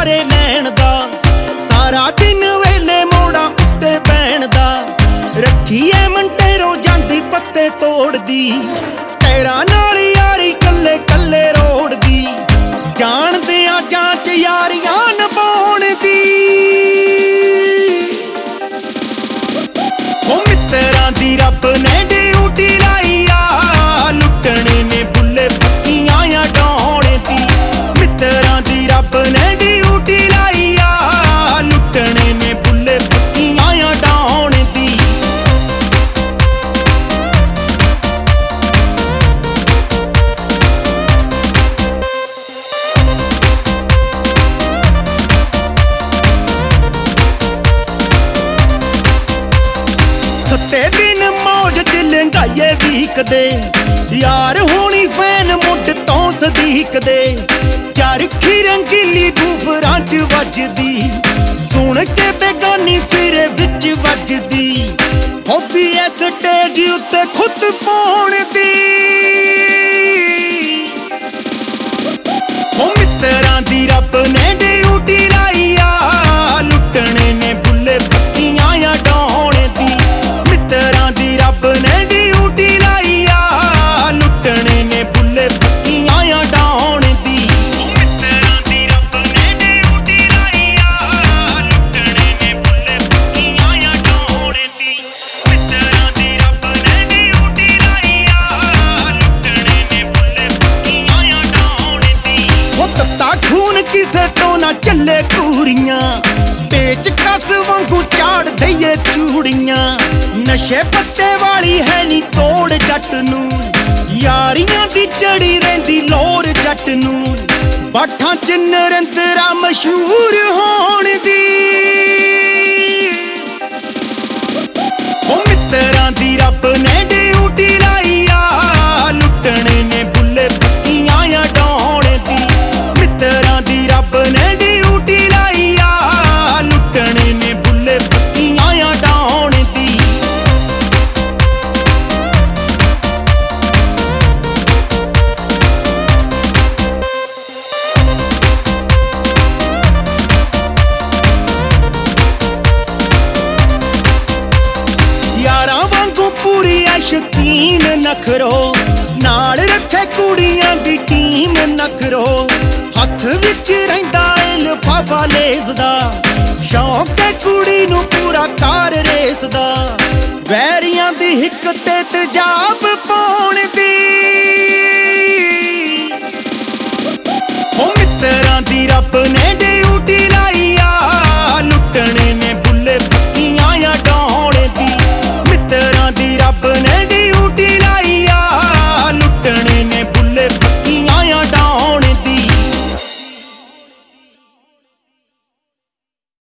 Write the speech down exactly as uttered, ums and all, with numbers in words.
ਨਜ਼ਾਰੇ ਲੈਣ ਦਾ। ਸਾਰਾ ਦਿਨ ਵੇਲੇ ਮੋੜਾ ਉੱਤੇ ਬਹਿਣ ਦਾ। ਰੱਖੀਏ ਮੰਟੇਰੋ ਜਾਂਦੀ ਪੱਤੇ ਤੋੜਦੀ। ਟੈਰਾਂ ਨਾਲ ਯਾਰੀ ਕੱਲੇ ਕੱਲੇ ਰੋੜਦੀ। ਜਾਣਦੇ ਆ ਜਾਂਚ ਯਾਰੀਆਂ ਨਿਭਾਉਣ ਦੀ। ਉਹ ਮਿੱਤਰਾਂ ਦੀ ਰੱਬ ਨੇ ਡਿਊਟੀ ਲਾਈ ਆ। ਲੁੱਟਣੇ ਨੇ ਬੁੱਲੇ ਪੱਕੀਆਂ ਆ ਡਾਉਣ ਦੀ। ਮਿੱਤਰਾਂ ਦੀ ਰੱਬ ਨੇ ਡਿਊਟੀ ਲਾਈ ਆ। ਲੁੱਟਣੇ ਨੇ ਬੁੱਲੇ ਪੱਕੀਆਂ ਆ ਡਾਉਣ ਦੀ। ਸੱਤੇ ਦਿਨ ਮੌਜ ਚ ਲੰਘਾਈਏ ਵੀਕਦੇ। ਯਾਰ ਹੋਣੀ ਫੈਨ ਮੁੱਢ ਤੋਂ ਸਦੀਕਦੇ। ਚਰਖੀ ਰੰਗੀਲੀ ਬੂਫਰਾਂ ਚ ਵੱਜਦੀ। ਸੁਣ ਕੇ ਬੇਗਾਨੀ ਫਿਰੇ ਵਿੱਚ ਵੱਜਦੀ। ਹੌਬੀ ਐ ਸਟੇਜ ਉੱਤੇ ਖੁਦ ਪਾਉਣ ਦੀ। ਉਹ ਮਿੱਤਰਾਂ ਦੀ ਰੱਬ ਨੇ ਡਿਊਟੀ ਲਾਈ ਆ। ਲੁੱਟਣੇ ਨੇ ਬੁੱਲੇ ਪੱਕੀਆਂ ਆ ਡਾਉਣ ਦੀ। ਮਿੱਤਰਾਂ ਦੀ ਰੱਬ ਨੇ ਡਿਊਟੀ ਲਾਈ ਆ। ਲੁੱਟਣੇ ਨੇ ਬੁੱਲੇ ਪੱਕੀਆਂ ਆ ਡਾਉਣ ਦੀ। ਮਿੱਤਰਾਂ ਦੀ ਰੱਬ ਨੇ ਡਿਊਟੀ ਲਾਈ ਆ। ਲੁੱਟਣੇ ਨੇ ਬੁੱਲੇ ਪੱਕੀਆਂ ਆ ਡਾਉਣ ਦੀ। ਮਿੱਤਰਾਂ ਦੀ ਰੱਬ ਨੇ ਡਿਊਟੀ ਲਾਈ ਆ। ਲੁੱਟਣੇ ਨੇ ਬੁੱਲੇ ਪੱਕੀਆਂ ਆ ਡਾਉਣ ਦੀ। ਉਹ ਤੱਤਾ ਖੂਨ ਕਿਸੇ ਤੋਂ ਨਾ ਚੱਲੇ ਕੂਰੀਆਂ। ਪੇਚ ਕਸ ਵਾਂਗੂ ਚਾੜ ਦਈਏ ਚੂੜੀਆਂ। ਨਸ਼ੇ ਪੱਤੇ ਵਾਲੀ ਹੈ ਨੀ ਤੋੜ ਜੱਟ ਨੂੰ। ਯਾਰੀਆਂ ਦੀ ਚੜੀ ਰਹਿੰਦੀ ਲੋਰ ਜੱਟ ਨੂੰ। ਬਾਠਾਂ ਚ ਨਰਿੰਦਰਾ ਮਸ਼ਹੂਰ ਹੋਣ ਦੀ। ਉਹ ਮਿੱਤਰਾਂ ਦੀ ਰੱਬ ਨੇ ਡਿਊਟੀ ਲਾਈ ਆ। ਲੁੱਟਣੇ ਨੇ ਬੁੱਲੇ ਪੱਕੀਆਂ ਆ ਡਾਉਣ ਦੀ। ਮਿੱਤਰਾਂ ਦੀ ਰੱਬ ਨੇ ਡਿਊਟੀ ਲਾਈ ਆ। ਲੁੱਟਣੇ ਨੇ ਬੁੱਲੇ ਪੱਕੀਆਂ ਆ ਡਾਉਣ ਦੀ। ਯਾਰਾਂ ਵਾਂਗੂ ਪੂਰੀ ਐ ਸ਼ਕੀਨ ਨਖਰੋ। ਨਾਲ ਰੱਖੇ ਕੁੜੀਆਂ ਦੀ ਟੀਮ ਨਖਰੋ। ਹੱਥ ਵਿੱਚ ਰਹਿੰਦਾ ਏ ਲਿਫਾਫਾ ਲੇਜ਼ ਦਾ। ਸ਼ੌਕ ਏ ਕੁੜੀ ਨੂੰ ਪੂਰਾ ਕਾਰ ਰੇਸ ਦਾ। ਵੈਰੀਆਂ ਦੀ ਹਿੱਕ ਤੇ ਤੇਜ਼ਾਬ ਪਾਉਣ ਦੀ। ਉਹ ਮਿੱਤਰਾਂ ਦੀ ਰੱਬ ਨੇ